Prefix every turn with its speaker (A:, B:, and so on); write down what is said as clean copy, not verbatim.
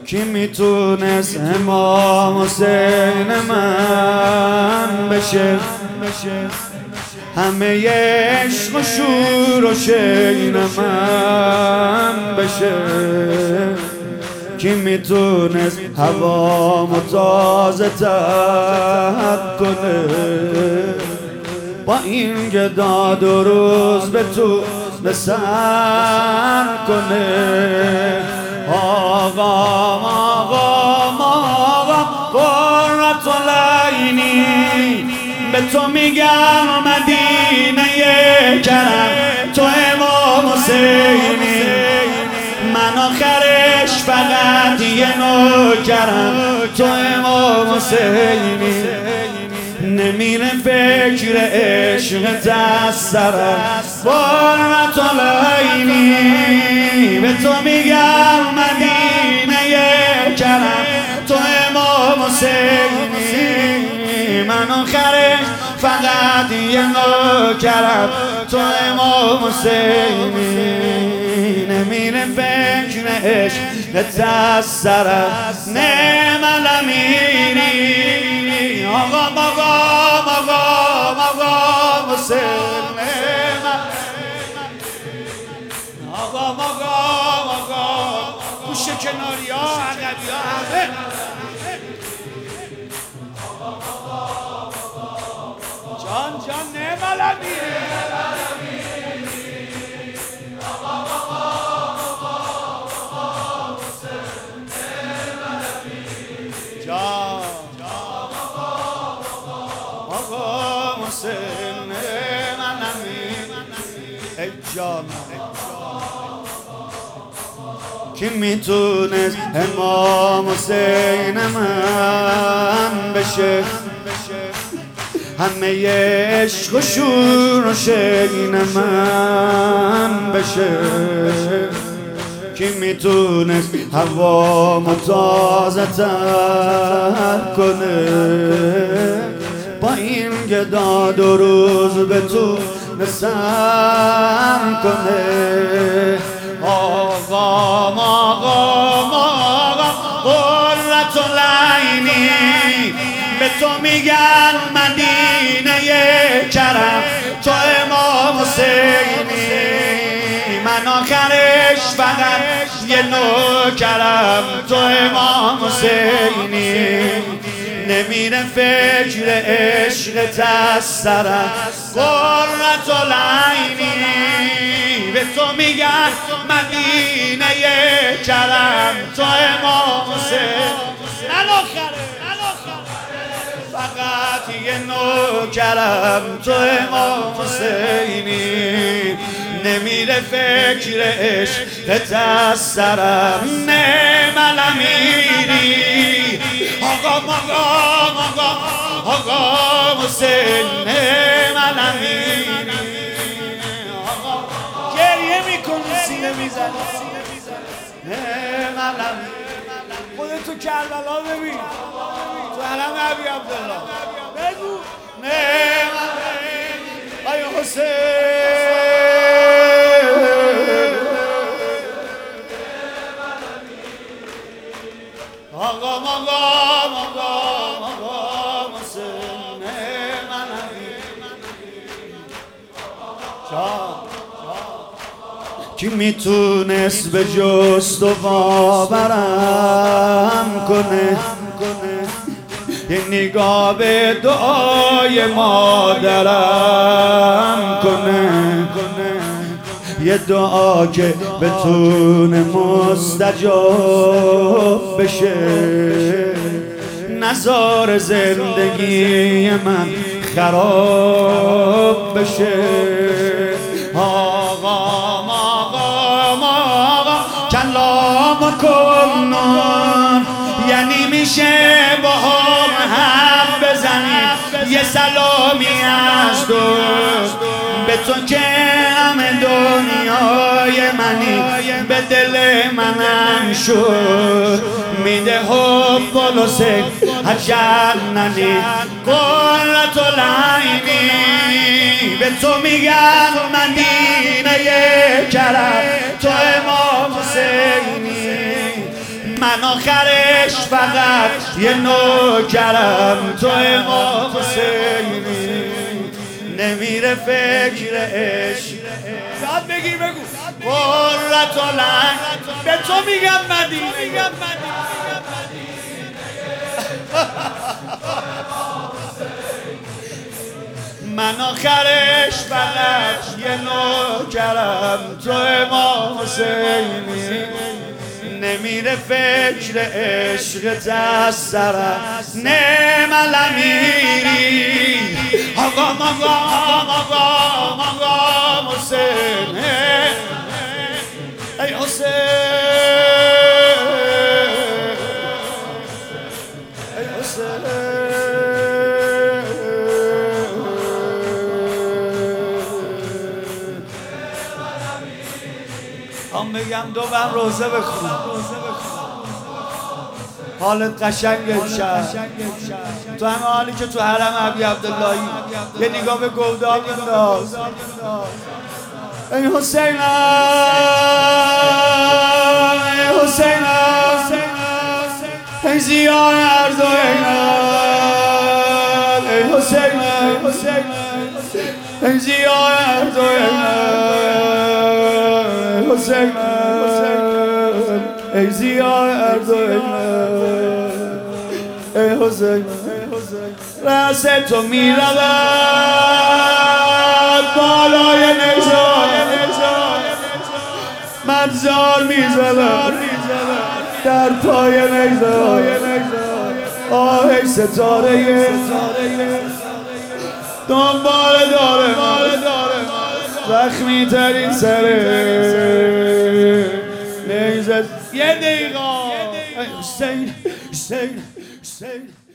A: کی میتونست امام حسین من بشه؟ همه عشق و شور و شین من بشه. کی میتونست هوامو تازه تر کنه؟ با این گداد و روز به تو بسر کنه. آقا قرة العینی به تو میگم مدینه کرم، تو امام حسینی، من آخرش فقط یه نوکرم، تو امام حسینی. نمیره فکر عشق تسرم، قرة العینی به تو میگم مدینه کرم، تو امام حسینی، من آخرش فقط یه نوکرم، تو امام حسینی. نمیره فکر عشق تسرم، نعم الامیری. آقا حسین، آقا گوش کناری ها، عقبی ها، همه جان نعم الامیری. آقا حسین ای جان، کی میتونست امام حسین من بشه؟ همه عشق و شور و شین من بشه. کی میتونست هوامو تازه تر کنه؟ با این گداد و روز به تو بسر کنه. آقا قرة العینی به تو میگن مدینه کرم، تو امام حسینی، من آخرش فقط یه نوکرم، تو امام حسینی. نمیره فکر عشق تسرم، قرة العینی به تو میگن مدینه کرم، تو امام حسین، من آخره فقط یه نوکرم، تو امام حسینی. نمیره فکر عشق تسرم، نعم الامیری. آقا حسین، نعم الامیری. گریه میکنی، سینه میزنی، نعم الامیری. خودت تو کربلا ببین، تو علم ابی عبدالله بگو نعم الامیری. آیا حسین، آقا حسین من کی میتونست به جست و باورم کنه؟ یه نگاه به دعای مادرم کنه، یه دعا که بتونه مستجاب بشه، نذار زندگی من خراب بشه. آقا کلام کنن، یعنی میشه با هم حرف بزنیم، یه سلامی از دوست به تو که همه دنیای منی، به دل منم شد میده حب و لسک هجرننی. قرة العینی به تو میگم مدینه کرم، تو امام حسینی، من آخرش فقط یه نوکرم تو امام حسینی نمیره فکر عشق یاد بگیر بگو قرة العین به تو میگم مدینه من آخرش فقط یه نوکرم تو امام حسینی نمیره فکر عشق از سرم نعم الامیری آقا حسین ای حسین ای حسین هم بگم دو بر روزه بخون حالت قشنگ امشب تو همه حالی که تو حرم ابی عبداللهی یه نگاه به گودال انداز ای حسینم ای حسینم ای زیان عرض و اینم ای حسینم ای زیان عرض و اینم حسینم ای زیان عرض و اینم ای حسینم رأس تو می رود بالای نیزار من زار می زدم در پای نیزار آه ای ستاره دنبال داره زخمی ترین سره نیزت یه دقیقه حسین